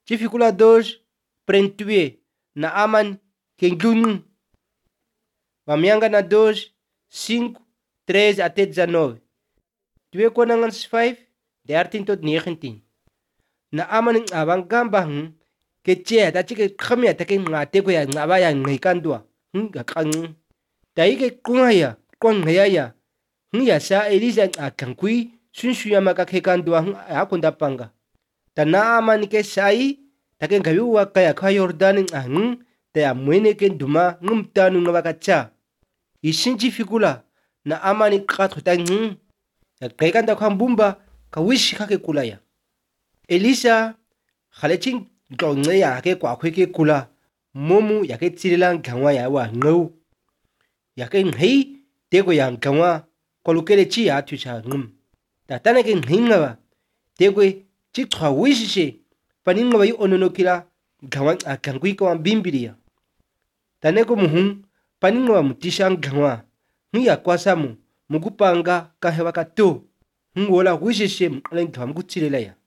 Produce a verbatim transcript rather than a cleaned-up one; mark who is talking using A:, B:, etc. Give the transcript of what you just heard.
A: Dificuldade dois, prentue, na aman quem Vamianga na dois, cinco, treze até dezenove. Twee Koningins vijf, dertien tot negentien. Na aman abang gamba hm, ke che ta chike khamya ta ke ngate ko ya ngaba ya ngikandwa. Hm ga kang. Ta ike kunaya, kon ya. Hm ya sa Elisa akankui sunshu ya maka ke kandwa hm akunda panga. Ta na aman ke sai ta ke ngayu wa kaya ka Jordan hm ta ya mwene ke nduma ngumtanu ngaba cha. Isinji fikula na amani katro ta hm ya kekanda kwa mbumba ka wishi kake kulaya. Elisa khalechin tongne ya ke kwa kweke kula momu ya ke tirila ngwa ya wa ngau ya ke ngai tego ya ngwa kolukele chi ya tucha ngum ta tana ke nginga ba tego chi twa wishi paninga ba ononokila ngwa akangui ko ambimbilia taneko muhum paninga ba mutisha ngwa ngiya kwasamu mugupanga kahewa kato ngola wishi mlengwa mkutirela ya